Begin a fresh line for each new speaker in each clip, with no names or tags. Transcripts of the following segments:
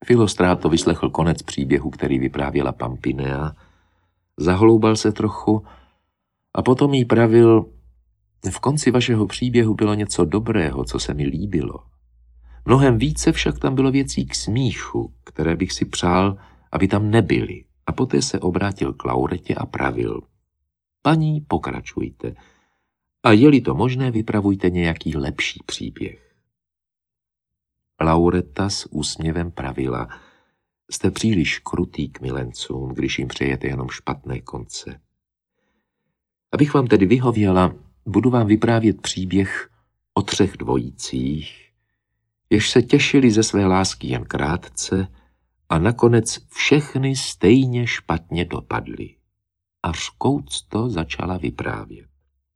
Filostráto vyslechl konec příběhu, který vyprávěla Pampinea, zahloubal se trochu a potom jí pravil: v konci vašeho příběhu bylo něco dobrého, co se mi líbilo. Mnohem více však tam bylo věcí k smíchu, které bych si přál, aby tam nebyly. A poté se obrátil k Lauretě a pravil: paní, pokračujte. A je-li to možné, vypravujte nějaký lepší příběh. Laureta s úsměvem pravila: jste příliš krutý k milencům, když jim přejete jenom špatné konce. Abych vám tedy vyhověla, budu vám vyprávět příběh o 3 dvojicích, jež se těšili ze své lásky jen krátce a nakonec všechny stejně špatně dopadly. A řkoucto začala vyprávět.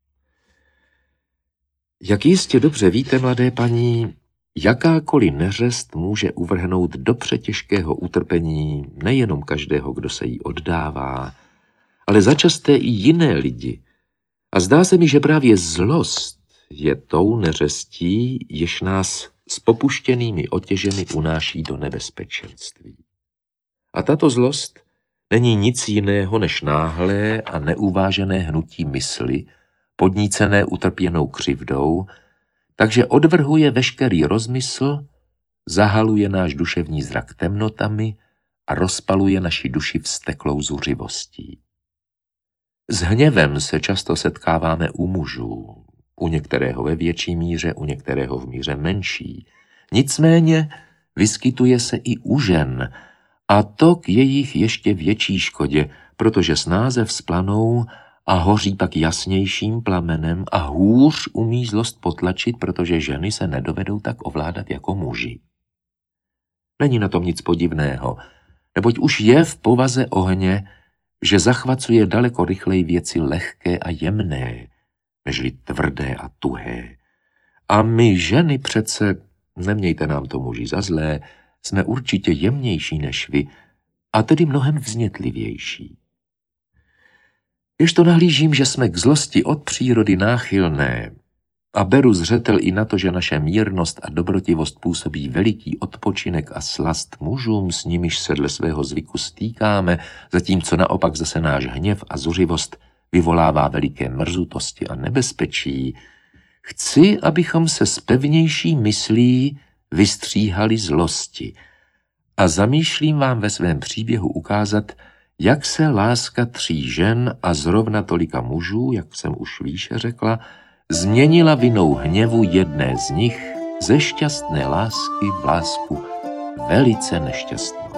Jak jistě dobře víte, mladé paní, jakákoliv neřest může uvrhnout do přetěžkého utrpení nejenom každého, kdo se jí oddává, ale začasté i jiné lidi. A zdá se mi, že právě zlost je tou neřestí, jež nás s popuštěnými otěžemi unáší do nebezpečenství. A tato zlost není nic jiného než náhlé a neuvážené hnutí mysli, podnícené utrpěnou křivdou, takže odvrhuje veškerý rozmysl, zahaluje náš duševní zrak temnotami a rozpaluje naši duši vzteklou zuřivostí. S hněvem se často setkáváme u mužů, u některého ve větší míře, u některého v míře menší. Nicméně vyskytuje se i u žen, a to k jejich ještě větší škodě, protože snáze vzplanou a hoří pak jasnějším plamenem a hůř umí zlost potlačit, protože ženy se nedovedou tak ovládat jako muži. Není na tom nic podivného, neboť už je v povaze ohně, že zachvacuje daleko rychleji věci lehké a jemné, nežli tvrdé a tuhé. A my ženy přece, nemějte nám to muži za zlé, jsme určitě jemnější než vy, a tedy mnohem vznětlivější. Jež to nahlížím, že jsme k zlosti od přírody náchylné a beru zřetel i na to, že naše mírnost a dobrotivost působí veliký odpočinek a slast mužům, s nimiž se dle svého zvyku stýkáme, zatímco naopak zase náš hněv a zuřivost vyvolává veliké mrzutosti a nebezpečí, chci, abychom se s pevnější myslí vystříhali zlosti a zamýšlím vám ve svém příběhu ukázat, jak se láska 3 žen a zrovna tolika mužů, jak jsem už výše řekla, změnila vinou hněvu jedné z nich ze šťastné lásky v lásku velice nešťastnou.